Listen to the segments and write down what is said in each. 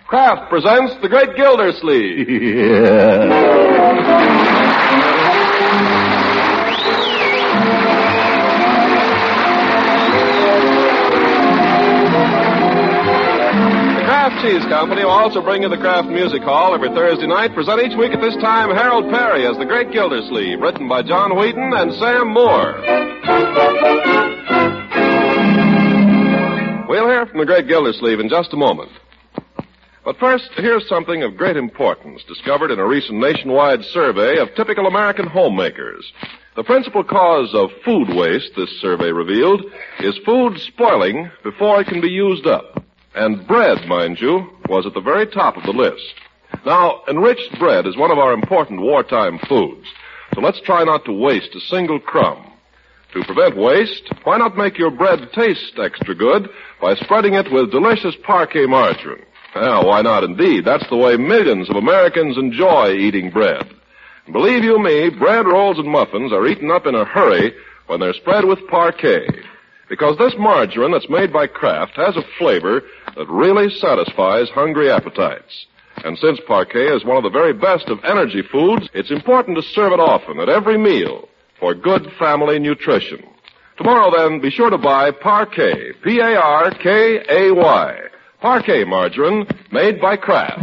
Kraft presents The Great Gildersleeve. The Kraft Cheese Company will also bring you the Kraft Music Hall every Thursday night. Present each week at this time Harold Perry as The Great Gildersleeve, written by John Wheaton and Sam Moore. We'll hear from The Great Gildersleeve in just a moment. But first, here's something of great importance discovered in a recent nationwide survey of typical American homemakers. The principal cause of food waste, this survey revealed, is food spoiling before it can be used up. And bread, mind you, was at the very top of the list. Now, enriched bread is one of our important wartime foods, so let's try not to waste a single crumb. To prevent waste, why not make your bread taste extra good by spreading it with delicious Parquet margarine? Well, why not indeed? That's the way millions of Americans enjoy eating bread. And believe you me, bread rolls and muffins are eaten up in a hurry when they're spread with Parquet. Because this margarine that's made by Kraft has a flavor that really satisfies hungry appetites. And since Parquet is one of the very best of energy foods, it's important to serve it often at every meal for good family nutrition. Tomorrow, then, be sure to buy Parquet, P-A-R-K-A-Y. Parquet margarine made by Kraft.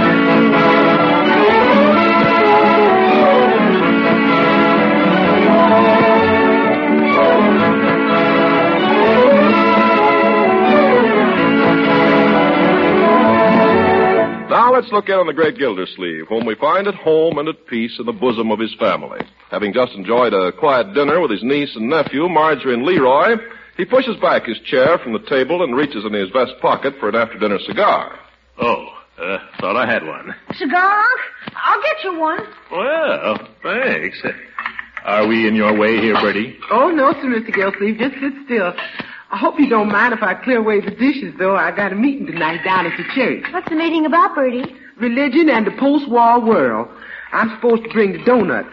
Now let's look in on the Great Gildersleeve, whom we find at home and at peace in the bosom of his family. Having just enjoyed a quiet dinner with his niece and nephew, Marjorie and Leroy, he pushes back his chair from the table and reaches in his vest pocket for an after-dinner cigar. Thought I had one. Cigar, Unc? I'll get you one. Well, thanks. Are we in your way here, Bertie? Oh, no, sir, Mr. Gildersleeve. Just sit still. I hope you don't mind if I clear away the dishes, though. I got a meeting tonight down at the church. What's the meeting about, Bertie? Religion and the post-war world. I'm supposed to bring the donuts.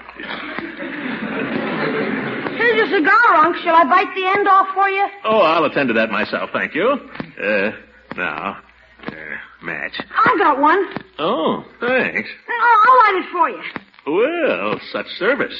Here's your cigar, Unc. Shall I bite the end off for you? Oh, I'll attend to that myself, thank you. Match. I got one. Oh, thanks. I'll light it for you. Well, such service.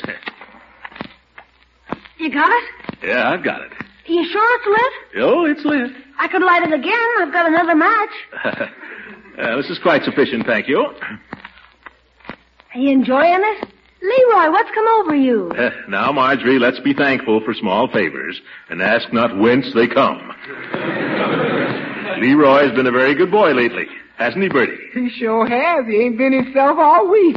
You got it? Yeah, I've got it. You sure it's lit? Oh, it's lit. I could light it again. I've got another match. This is quite sufficient, thank you. Are you enjoying it? Leroy, what's come over you? Now, Marjorie, let's be thankful for small favors and ask not whence they come. Leroy's been a very good boy lately, hasn't he, Bertie? He sure has. He ain't been himself all week.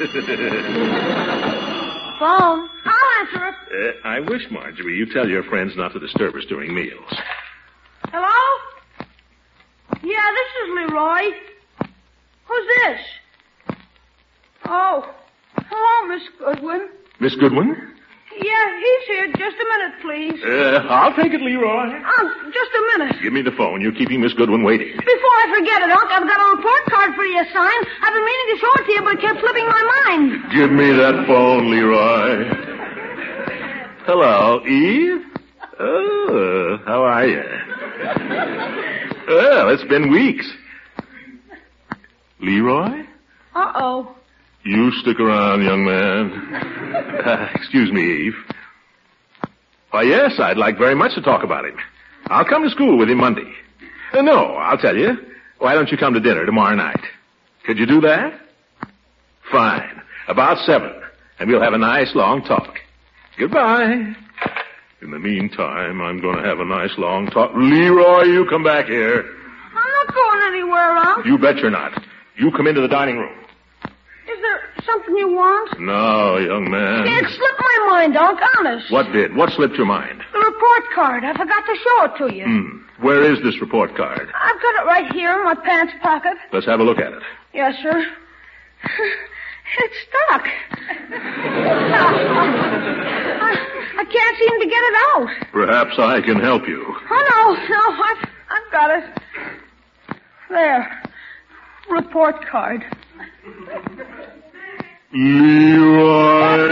Phone. I'll answer it. I wish, Marjorie, you tell your friends not to disturb us during meals. Hello? Yeah, this is Leroy. Who's this? Oh. Hello, Miss Goodwin. Miss Goodwin? Yeah, he's here. Just a minute, please. I'll take it, Leroy. Just a minute. Give me the phone. You're keeping Miss Goodwin waiting. Before I forget it, Unc, I've got a report card for you to sign. I've been meaning to show it to you, but it kept slipping my mind. Give me that phone, Leroy. Hello, Eve? Oh, how are you? Well, it's been weeks. Leroy? Uh-oh. You stick around, young man. Excuse me, Eve. Why, yes, I'd like very much to talk about him. I'll come to school with him Monday. No, I'll tell you. Why don't you come to dinner tomorrow night? Could you do that? Fine. About 7. And we'll have a nice long talk. Goodbye. In the meantime, I'm going to have a nice long talk. Leroy, you come back here. I'm not going anywhere, Unc. You bet you're not. You come into the dining room. Is there something you want? No, young man. It slipped my mind, Unc, honest. What did? What slipped your mind? The report card. I forgot to show it to you. Where is this report card? I've got it right here in my pants pocket. Let's have a look at it. Yes, sir. It's stuck. I can't seem to get it out. Perhaps I can help you. Oh, no, I've got it. There. Report card. Leroy.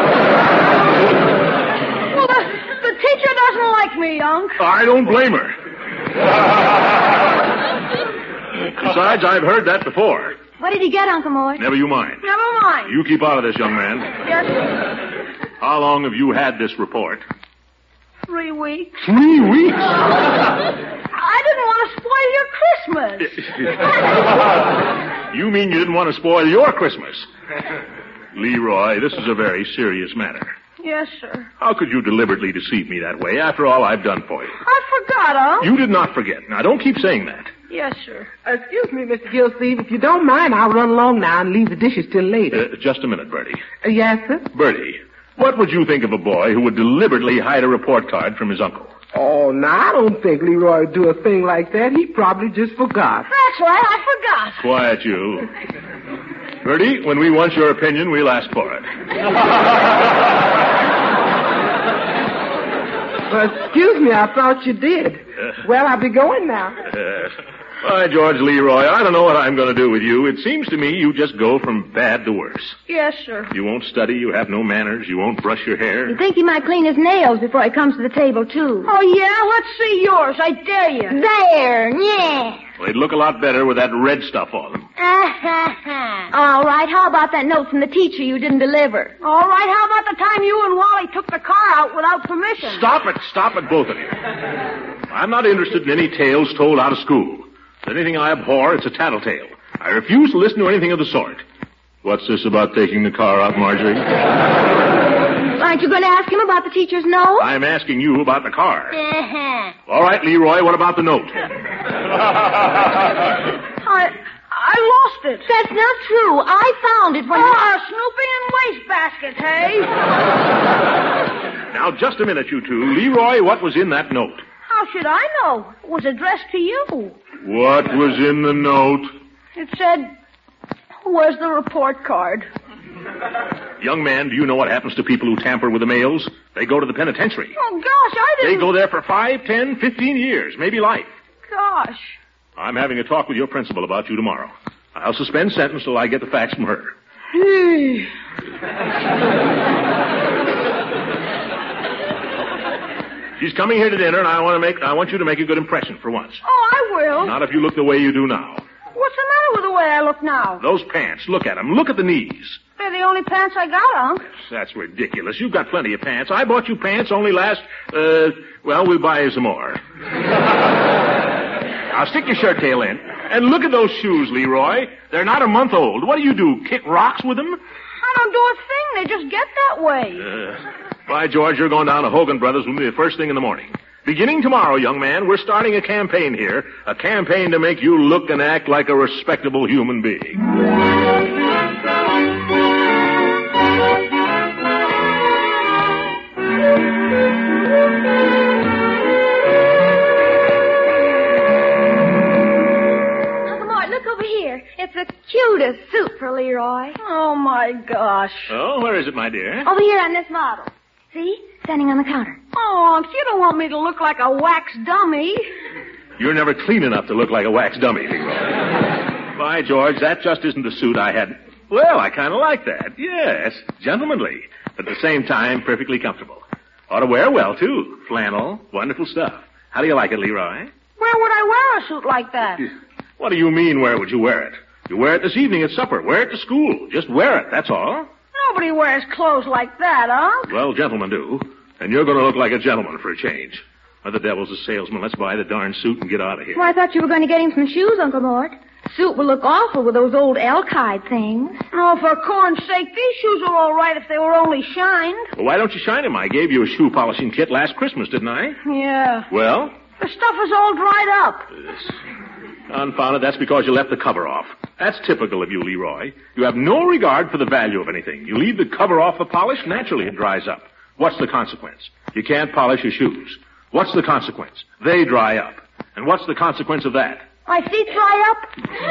Well, the teacher doesn't like me, Unc. I don't blame her. Besides, I've heard that before. What did he get, Uncle Mort? Never you mind. Never mind. You keep out of this, young man. Yes, sir. How long have you had this report? 3 weeks. 3 weeks? I didn't want to spoil your Christmas. You mean you didn't want to spoil your Christmas? Leroy, this is a very serious matter. Yes, sir. How could you deliberately deceive me that way after all I've done for you? I forgot, Unc. You did not forget. Now, don't keep saying that. Yes, sir. Excuse me, Mr. Gilsleeve. If you don't mind, I'll run along now and leave the dishes till later. Just a minute, Bertie. Yes, sir? Bertie, what would you think of a boy who would deliberately hide a report card from his uncle? Oh, no, I don't think Leroy would do a thing like that. He probably just forgot. That's right, I forgot. Quiet, you. Bertie, when we want your opinion, we'll ask for it. Excuse me, I thought you did. Well, I'll be going now. Why, George Leroy, I don't know what I'm going to do with you. It seems to me you just go from bad to worse. Yes, sir. You won't study, you have no manners, you won't brush your hair. You think he might clean his nails before he comes to the table, too? Oh, yeah? Let's see yours. I dare you. There, yeah. Well, they'd look a lot better with that red stuff on them. All right, how about that note from the teacher you didn't deliver? All right, how about the time you and Wally took the car out without permission? Stop it, both of you. I'm not interested in any tales told out of school. If anything I abhor, it's a tattletale. I refuse to listen to anything of the sort. What's this about taking the car out, Marjorie? Aren't you going to ask him about the teacher's note? I'm asking you about the car. All right, Leroy, what about the note? I lost it. That's not true. I found it when snooping in wastebaskets, hey? Now, just a minute, you two. Leroy, what was in that note? How should I know? It was addressed to you. What was in the note? It said, where's the report card? Young man, do you know what happens to people who tamper with the mails? They go to the penitentiary. Oh, gosh, I didn't... They go there for 5, 10, 15 years, maybe life. Gosh. I'm having a talk with your principal about you tomorrow. I'll suspend sentence till I get the facts from her. She's coming here to dinner, and I want you to make a good impression for once. Oh, I will. Not if you look the way you do now. What's the matter with the way I look now? Those pants, look at them. Look at the knees. They're the only pants I got, Unc. That's ridiculous. You've got plenty of pants. I bought you pants only last, we'll buy you some more. Now, stick your shirt tail in. And look at those shoes, Leroy. They're not a month old. What do? Kick rocks with them? I don't do a thing. They just get that way. By George, you're going down to Hogan Brothers with me the first thing in the morning. Beginning tomorrow, young man, we're starting a campaign here. A campaign to make you look and act like a respectable human being. It's the cutest suit for Leroy. Oh, my gosh. Oh, where is it, my dear? Over here on this model. See? Standing on the counter. Oh, Unc, you don't want me to look like a wax dummy. You're never clean enough to look like a wax dummy, Leroy. By George, that just isn't the suit I had. Well, I kind of like that. Yes, gentlemanly. But at the same time, perfectly comfortable. Ought to wear well, too. Flannel, wonderful stuff. How do you like it, Leroy? Where would I wear a suit like that? What do you mean, where would you wear it? You wear it this evening at supper. Wear it to school. Just wear it, that's all. Nobody wears clothes like that, Unc. Well, gentlemen do. And you're going to look like a gentleman for a change. Or the devil's a salesman. Let's buy the darn suit and get out of here. Well, I thought you were going to get him some shoes, Uncle Mort. Suit would look awful with those old elk-hide things. Oh, for corn's sake, these shoes are all right if they were only shined. Well, why don't you shine them? I gave you a shoe polishing kit last Christmas, didn't I? Yeah. Well? The stuff is all dried up. Confound it, that's because you left the cover off. That's typical of you, Leroy. You have no regard for the value of anything. You leave the cover off the polish, naturally it dries up. What's the consequence? You can't polish your shoes. What's the consequence? They dry up. And what's the consequence of that? My feet dry up?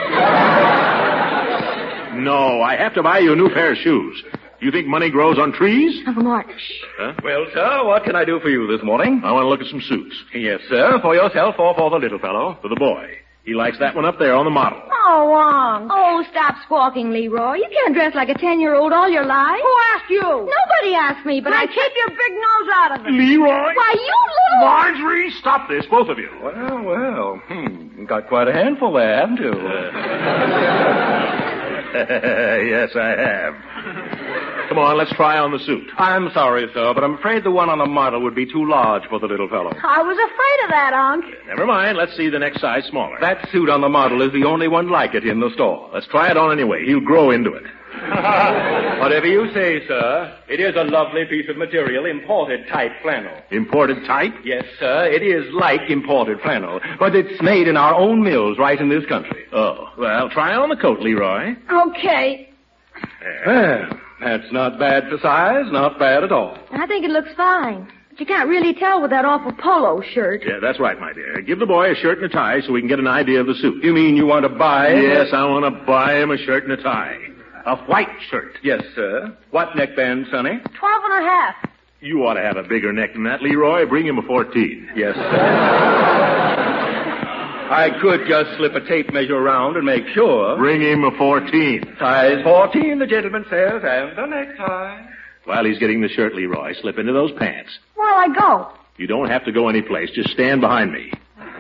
No, I have to buy you a new pair of shoes. You think money grows on trees? Uncle Mort. Huh? Well, sir, what can I do for you this morning? I want to look at some suits. Yes, sir. For yourself or for the little fellow? For the boy. He likes that one up there on the model. Oh, Unc. Oh, stop squawking, Leroy. You can't dress like a 10-year-old all your life. Who asked you? Nobody asked me, but I keep your big nose out of it. Leroy? Why, you little... Marjorie, stop this, both of you. Well. got quite a handful there, haven't you? Yes, I have. Come on, let's try on the suit. I'm sorry, sir, but I'm afraid the one on the model would be too large for the little fellow. I was afraid of that, Unc. Never mind. Let's see the next size smaller. That suit on the model is the only one like it in the store. Let's try it on anyway. He'll grow into it. Whatever you say, sir. It is a lovely piece of material, imported type flannel. Imported type? Yes, sir. It is like imported flannel, but it's made in our own mills right in this country. Oh, well, try on the coat, Leroy. Okay. Well, that's not bad for size, not bad at all. I think it looks fine. But you can't really tell with that awful polo shirt. Yeah, that's right, my dear. Give the boy a shirt and a tie so we can get an idea of the suit. You mean you want to buy? Yes, I want to buy him a shirt and a tie. A white shirt. Yes, sir. What neckband, Sonny? 12 and a half. You ought to have a bigger neck than that, Leroy. Bring him a 14. Yes, sir. I could just slip a tape measure around and make sure. Bring him a 14. Size 14, the gentleman says, and a necktie. While he's getting the shirt, Leroy, slip into those pants. Where'll I go? You don't have to go any place. Just stand behind me.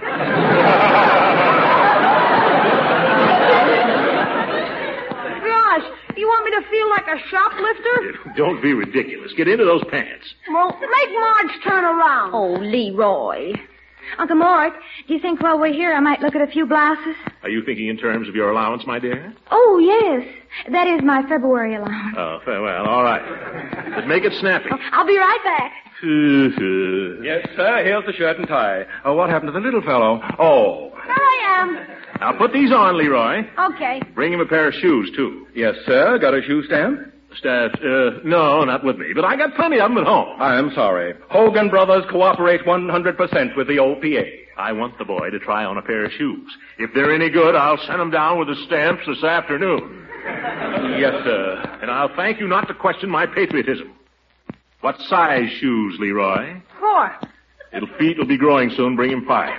You want me to feel like a shoplifter? Don't be ridiculous. Get into those pants. Well, make Marge turn around. Oh, Leroy. Uncle Mort, do you think while we're here I might look at a few blouses? Are you thinking in terms of your allowance, my dear? Oh, yes. That is my February allowance. Oh, well, all right. But make it snappy. Oh, I'll be right back. Yes, sir. Here's the shirt and tie. What happened to the little fellow? Oh. There I am. Now put these on, Leroy. Okay. Bring him a pair of shoes, too. Yes, sir. Got a shoe stamp? No, not with me, but I got plenty of them at home. I'm sorry. Hogan Brothers cooperate 100% with the OPA. I want the boy to try on a pair of shoes. If they're any good, I'll send them down with the stamps this afternoon. Yes, sir. And I'll thank you not to question my patriotism. What size shoes, Leroy? 4. Feet will be growing soon. Bring him 5.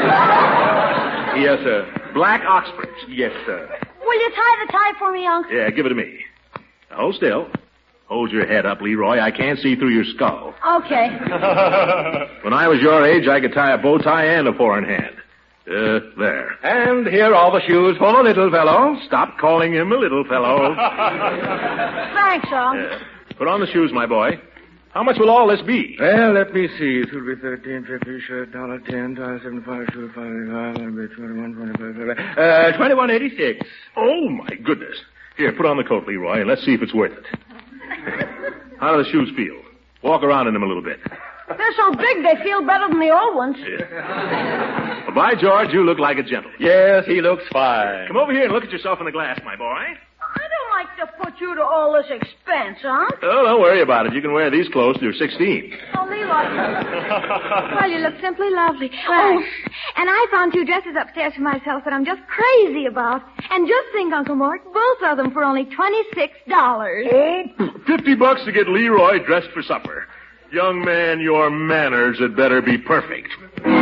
Yes, sir. Black Oxfords. Yes, sir. Will you tie the tie for me, Unc? Yeah, give it to me. Now, hold still. Hold your head up, Leroy. I can't see through your skull. Okay. When I was your age, I could tie a bow tie and a 4-in-hand. There. And here are the shoes for the little fellow. Stop calling him a little fellow. Thanks, Unc. Put on the shoes, my boy. How much will all this be? Well, let me see. It will be 13, 50, shirt, $10, $75, shoe, $5, 21, 25, 21.86. Oh, my goodness. Here, put on the coat, Leroy, and let's see if it's worth it. How do the shoes feel? Walk around in them a little bit. They're so big they feel better than the old ones. Well, by George, you look like a gentleman. Yes, he looks fine. Come over here and look at yourself in the glass, my boy. I don't like to put you to all this expense, huh? Oh, don't worry about it. You can wear these clothes till you're 16. Oh, Leroy. Well, you look simply lovely. Oh, and I found 2 dresses upstairs for myself that I'm just crazy about. And just think, Uncle Mort, both of them for only $26. Oh, $50 to get Leroy dressed for supper. Young man, your manners had better be perfect.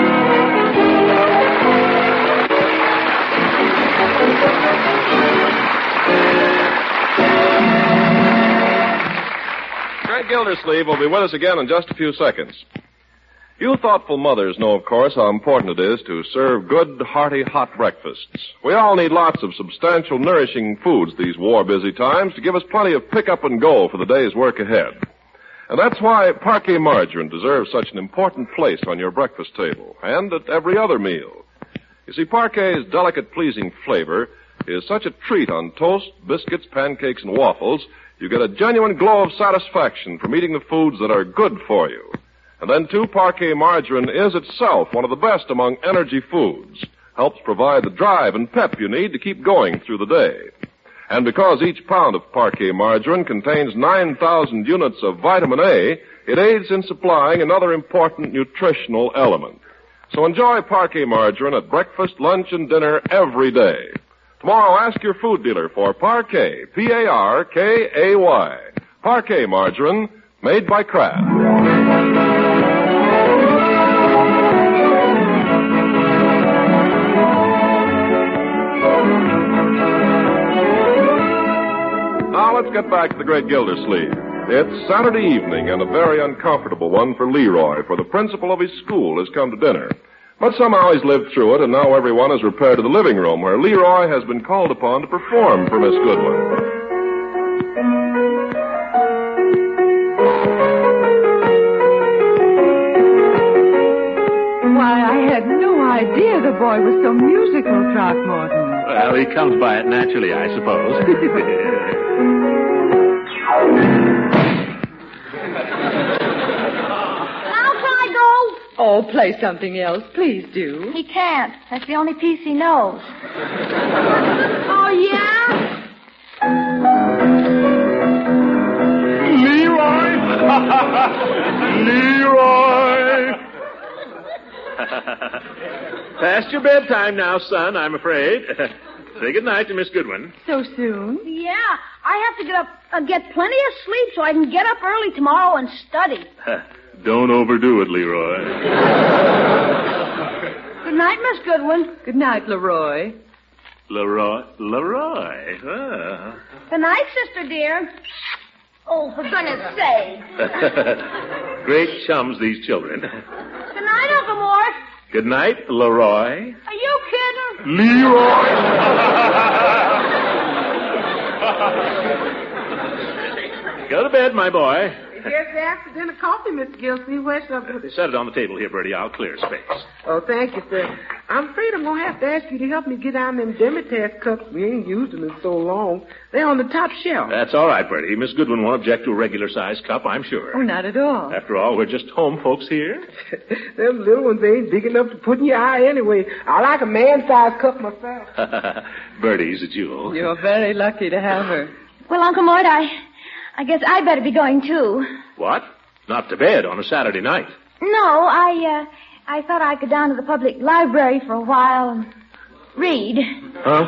Greg Gildersleeve will be with us again in just a few seconds. You thoughtful mothers know, of course, how important it is to serve good, hearty, hot breakfasts. We all need lots of substantial, nourishing foods these war-busy times to give us plenty of pick-up and go for the day's work ahead. And that's why Parquet margarine deserves such an important place on your breakfast table and at every other meal. You see, Parquet's delicate, pleasing flavor is such a treat on toast, biscuits, pancakes, and waffles. You get a genuine glow of satisfaction from eating the foods that are good for you. And then, too, Parquet margarine is itself one of the best among energy foods. Helps provide the drive and pep you need to keep going through the day. And because each pound of Parquet margarine contains 9,000 units of vitamin A, it aids in supplying another important nutritional element. So enjoy Parquet margarine at breakfast, lunch, and dinner every day. Tomorrow, ask your food dealer for Parquet, P-A-R-K-A-Y. Parquet margarine, made by Kraft. Now let's get back to the great Gildersleeve. It's Saturday evening and a very uncomfortable one for Leroy, for the principal of his school has come to dinner. But somehow he's lived through it, and now everyone has repaired to the living room, where Leroy has been called upon to perform for Miss Goodwin. Why, I had no idea the boy was so musical, Throckmorton. Well, he comes by it naturally, I suppose. Oh, play something else. Please do. He can't. That's the only piece he knows. Oh, yeah? Leroy! Leroy! Past your bedtime now, son, I'm afraid. Say goodnight to Miss Goodwin. So soon? Yeah, I have to get plenty of sleep so I can get up early tomorrow and study. Don't overdo it, Leroy. Good night, Miss Goodwin. Good night, Leroy. Leroy. Good night, sister dear. Oh, for goodness sake. Great chums, these children. Good night, Uncle Mort. Good night, Leroy. Are you kidding? Leroy! Go to bed, my boy. Here's the after-dinner coffee, Mr. Gilsey. Where's up? Set it on the table here, Bertie. I'll clear space. Oh, thank you, sir. I'm afraid I'm going to have to ask you to help me get down them Demeter's cups. We ain't used them in so long. They're on the top shelf. That's all right, Bertie. Miss Goodwin won't object to a regular-sized cup, I'm sure. Oh, not at all. After all, we're just home folks here. Them little ones ain't big enough to put in your eye anyway. I like a man-sized cup myself. Bertie's a jewel. You're very lucky to have her. Well, Uncle Mort, I guess I'd better be going, too. What? Not to bed on a Saturday night? No, I thought I'd go down to the public library for a while and read. Huh?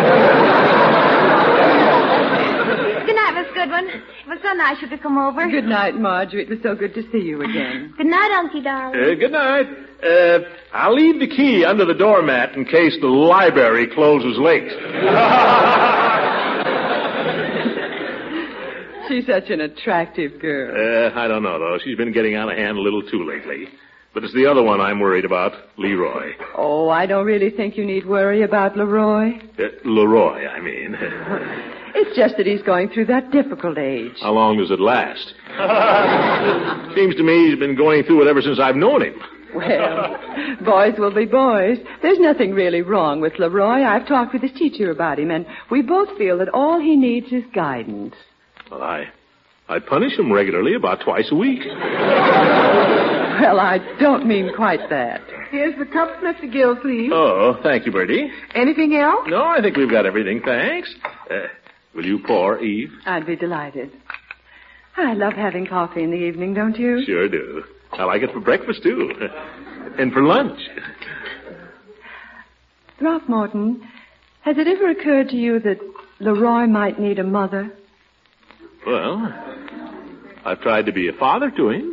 Good night, Miss Goodwin. It was so nice of you to come over. Good night, Marjorie. It was so good to see you again. Good night, Unky darling. Good night. I'll leave the key under the doormat in case the library closes late. She's such an attractive girl. I don't know, though. She's been getting out of hand a little too lately. But it's the other one I'm worried about, Leroy. Oh, I don't really think you need worry about Leroy. Leroy, I mean. It's just that he's going through that difficult age. How long does it last? Seems to me he's been going through it ever since I've known him. Well, boys will be boys. There's nothing really wrong with Leroy. I've talked with his teacher about him, and we both feel that all he needs is guidance. Well, I punish him regularly about twice a week. Well, I don't mean quite that. Here's the cups, Mr. Gilsleeve. Oh, thank you, Bertie. Anything else? No, I think we've got everything, thanks. Will you pour, Eve? I'd be delighted. I love having coffee in the evening, don't you? Sure do. I like it for breakfast, too. And for lunch. Throckmorton, has it ever occurred to you that Leroy might need a mother? Well, I've tried to be a father to him.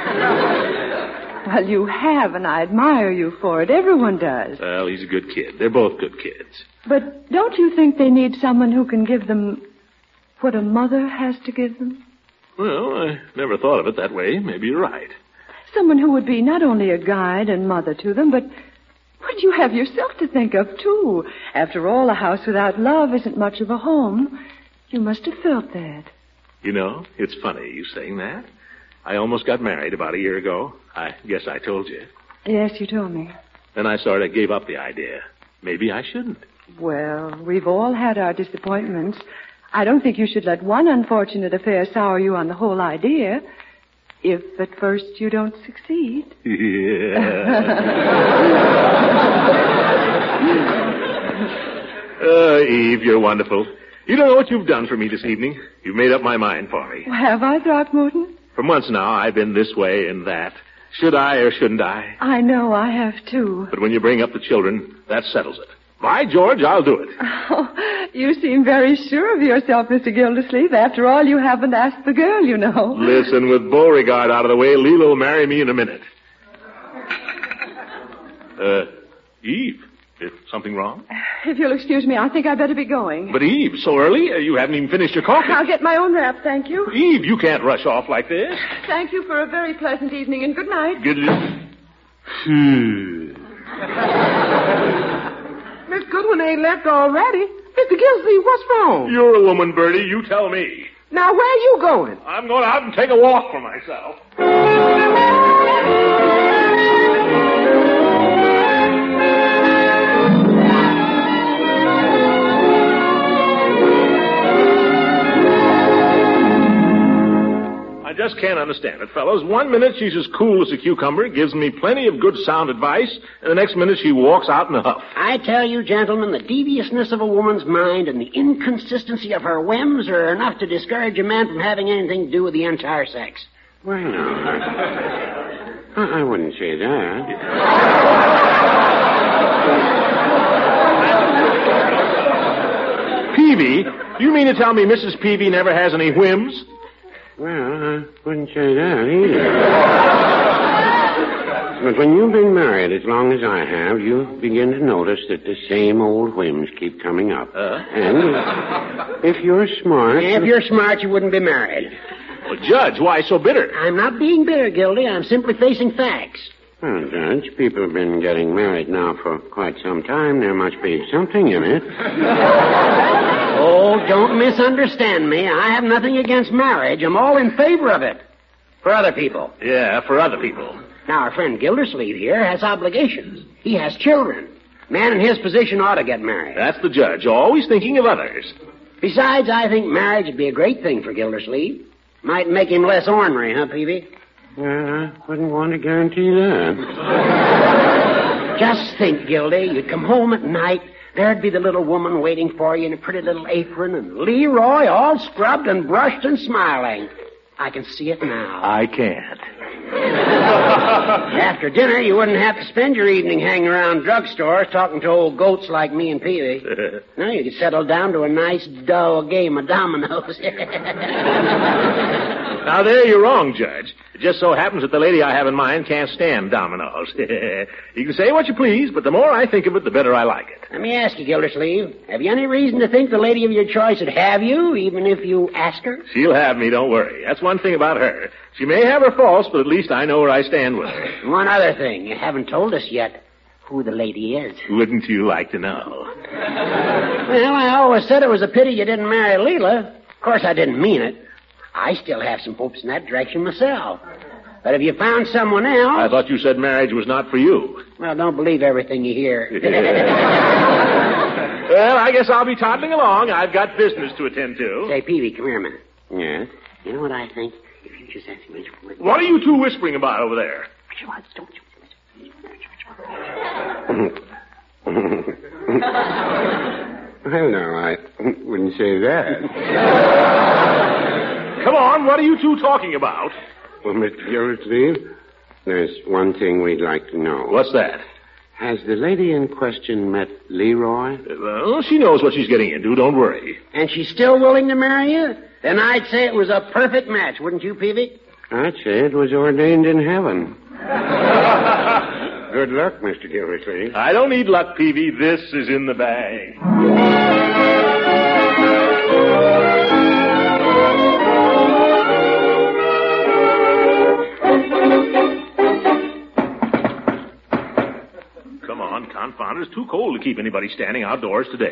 Well, you have, and I admire you for it. Everyone does. Well, he's a good kid. They're both good kids. But don't you think they need someone who can give them what a mother has to give them? Well, I never thought of it that way. Maybe you're right. Someone who would be not only a guide and mother to them, but you have yourself to think of, too. After all, a house without love isn't much of a home. You must have felt that. You know, it's funny you saying that. I almost got married about a year ago. I guess I told you. Yes, you told me. Then I sort of gave up the idea. Maybe I shouldn't. Well, we've all had our disappointments. I don't think you should let one unfortunate affair sour you on the whole idea. If at first you don't succeed. Eve, you're wonderful. You don't know what you've done for me this evening. You've made up my mind for me. Have I, Throckmorton? For months now, I've been this way and that. Should I or shouldn't I? I know I have, too. But when you bring up the children, that settles it. By George, I'll do it. Oh, you seem very sure of yourself, Mr. Gildersleeve. After all, you haven't asked the girl, you know. Listen, with Beauregard out of the way, Leela will marry me in a minute. Eve, is something wrong? If you'll excuse me, I think I'd better be going. But Eve, so early? You haven't even finished your coffee. I'll get my own wrap, thank you. Eve, you can't rush off like this. Thank you for a very pleasant evening, and good night. Good. Miss Goodwin ain't left already. Mr. Gilsey, what's wrong? You're a woman, Bertie. You tell me. Now, where you going? I'm going out and take a walk for myself. I just can't understand it, fellows. 1 minute she's as cool as a cucumber, gives me plenty of good sound advice, and the next minute she walks out in a huff. I tell you, gentlemen, the deviousness of a woman's mind and the inconsistency of her whims are enough to discourage a man from having anything to do with the entire sex. Well, I wouldn't say that. Peavy? Do you mean to tell me Mrs. Peavy never has any whims? Well, I wouldn't say that either. But when you've been married as long as I have, you begin to notice that the same old whims keep coming up. And if you're smart... If you're smart, you wouldn't be married. Well, Judge, why so bitter? I'm not being bitter, Gildy. I'm simply facing facts. Well, Judge, people have been getting married now for quite some time. There must be something in it. Oh, don't misunderstand me. I have nothing against marriage. I'm all in favor of it. For other people. Yeah, for other people. Now, our friend Gildersleeve here has obligations. He has children. A man in his position ought to get married. That's the judge, always thinking of others. Besides, I think marriage would be a great thing for Gildersleeve. Might make him less ornery, huh, Peavy? Well, I wouldn't want to guarantee that. Just think, Gildy, you'd come home at night, there'd be the little woman waiting for you in a pretty little apron, and Leroy all scrubbed and brushed and smiling. I can see it now. I can't. After dinner, you wouldn't have to spend your evening hanging around drugstores talking to old goats like me and Peavy. No, you could settle down to a nice, dull game of dominoes. Now, there you're wrong, Judge. It just so happens that the lady I have in mind can't stand dominoes. You can say what you please, but the more I think of it, the better I like it. Let me ask you, Gildersleeve, have you any reason to think the lady of your choice would have you, even if you ask her? She'll have me, don't worry. That's one thing about her. She may have her faults, but at least I know where I stand with her. One other thing, you haven't told us yet who the lady is. Wouldn't you like to know? Well, I always said it was a pity you didn't marry Leela. Of course, I didn't mean it. I still have some hopes in that direction myself. But if you found someone else... I thought you said marriage was not for you. Well, don't believe everything you hear. Well, I guess I'll be toddling along. I've got business to attend to. Say, Peavy, come here a minute. Yes? You know what I think? If you just ask me... What are you two whispering about over there? Well, no, I wouldn't say that. Come on, what are you two talking about? Well, Mr. Gildersleeve, there's one thing we'd like to know. What's that? Has the lady in question met Leroy? Well, she knows what she's getting into, don't worry. And she's still willing to marry you? Then I'd say it was a perfect match, wouldn't you, Peavy? I'd say it was ordained in heaven. Good luck, Mr. Gildersleeve. I don't need luck, Peavy. This is in the bag. Come on, confound it. It's too cold to keep anybody standing outdoors today.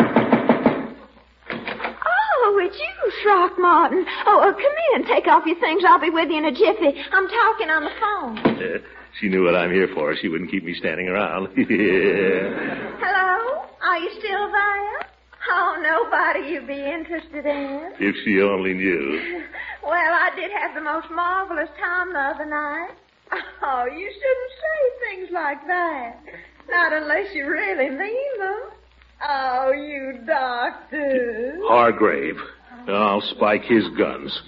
Oh, it's you, Throckmorton. Oh, come in. Take off your things. I'll be with you in a jiffy. I'm talking on the phone. She knew what I'm here for. She wouldn't keep me standing around. Hello? Are you still there? Oh, nobody you'd be interested in. If she only knew. Well, I did have the most marvelous time the other night. Oh, you shouldn't say things like that. Not unless you really mean them. Oh, you doctor. Hargrave. I'll spike his guns.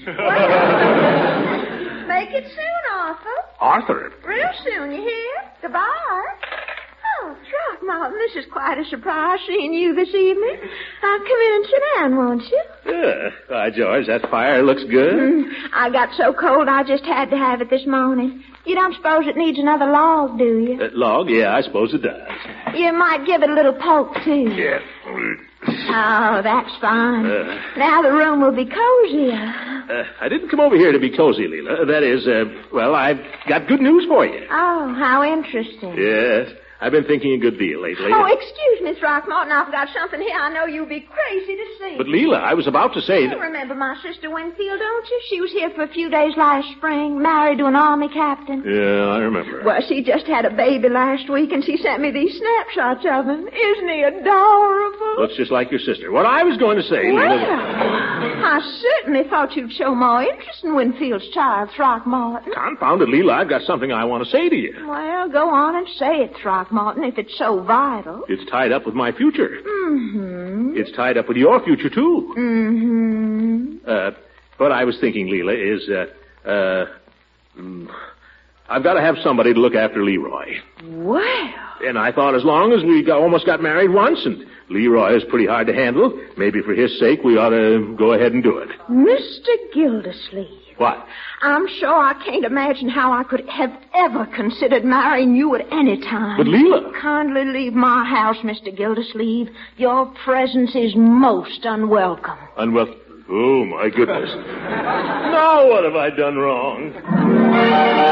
Make it soon, Arthur. Arthur? Real soon, you hear? Goodbye. Oh, Throckmorton, this is quite a surprise seeing you this evening. Come in and sit down, won't you? Yeah. By George, that fire looks good. I got so cold I just had to have it this morning. You don't suppose it needs another log, do you? Log? Yeah, I suppose it does. You might give it a little poke, too. Yeah. Oh, that's fine. Now the room will be cozier. I didn't come over here to be cozy, Leela. That is, well, I've got good news for you. Oh, how interesting. Yes. I've been thinking a good deal lately. Oh, excuse me, Throckmorton. I've got something here I know you'll be crazy to see. But, Leela, I was about to say You that... remember my sister Winfield, don't you? She was here for a few days last spring, married to an army captain. Yeah, I remember. Well, she just had a baby last week, and she sent me these snapshots of him. Isn't he adorable? Looks just like your sister. What I was going to say, Well, Leela... I certainly thought you'd show more interest in Winfield's child, Throckmorton. Confound it, Leela, I've got something I want to say to you. Well, go on and say it, Throckmorton, if it's so vital. It's tied up with my future. Mm-hmm. It's tied up with your future, too. Mm-hmm. What I was thinking, Leela, is, I've got to have somebody to look after Leroy. Well. And I thought as long as we almost got married once, and Leroy is pretty hard to handle, maybe for his sake we ought to go ahead and do it. Mr. Gildersleeve. What? I'm sure I can't imagine how I could have ever considered marrying you at any time. But, Leela... Kindly leave my house, Mr. Gildersleeve. Your presence is most unwelcome. Unwelcome? Oh, my goodness. Now what have I done wrong?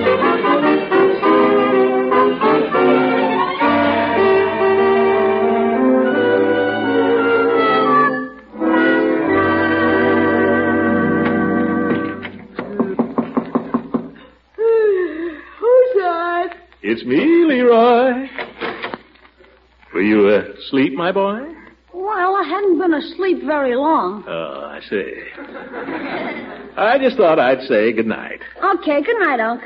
It's me, Leroy. Were you asleep, my boy? Well, I hadn't been asleep very long. Oh, I see. I just thought I'd say good night. Okay, good night, Unc.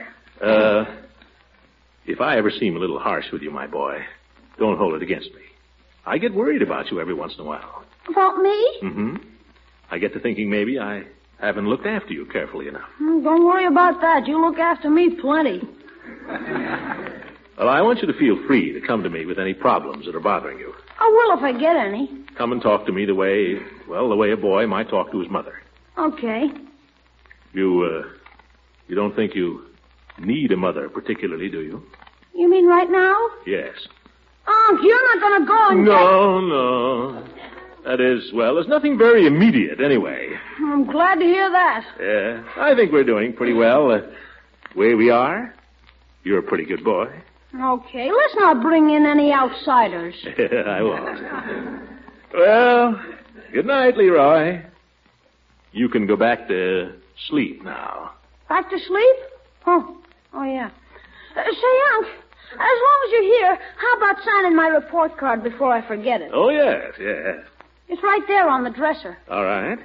If I ever seem a little harsh with you, my boy, don't hold it against me. I get worried about you every once in a while. About me? Mm-hmm. I get to thinking maybe I haven't looked after you carefully enough. Don't worry about that. You look after me plenty. Well, I want you to feel free to come to me with any problems that are bothering you. I will if I get any. Come and talk to me the way a boy might talk to his mother. Okay. You don't think you need a mother particularly, do you? You mean right now? Yes. Unc, you're not going to go and... No. That is, well, there's nothing very immediate anyway. I'm glad to hear that. Yeah, I think we're doing pretty well. The way we are, you're a pretty good boy. Okay, let's not bring in any outsiders. I won't. Well, good night, Leroy. You can go back to sleep now. Back to sleep? Oh yeah. Say, Unc, as long as you're here, how about signing my report card before I forget it? Oh, yes. It's right there on the dresser. All right.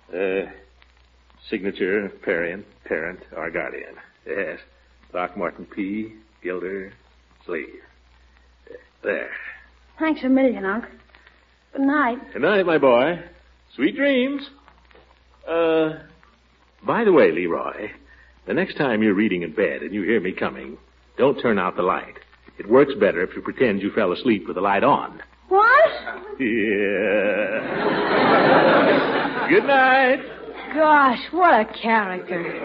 Signature, parent, our guardian. Yes. Throckmorton P. Gildersleeve. There. Thanks a million, Unc. Good night. Good night, my boy. Sweet dreams. By the way, Leroy, the next time you're reading in bed and you hear me coming, don't turn out the light. It works better if you pretend you fell asleep with the light on. What? Yeah. Good night. Gosh, what a character.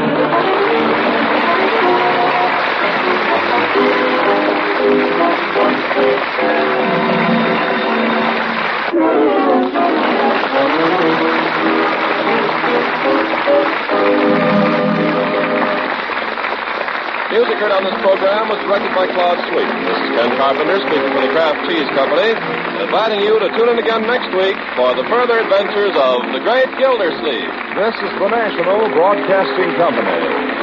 Music heard on this program was directed by Claude Sweet. This is Ken Carpenter speaking for the Kraft Cheese Company, inviting you to tune in again next week for the further adventures of the great Gildersleeve. This is the National Broadcasting Company.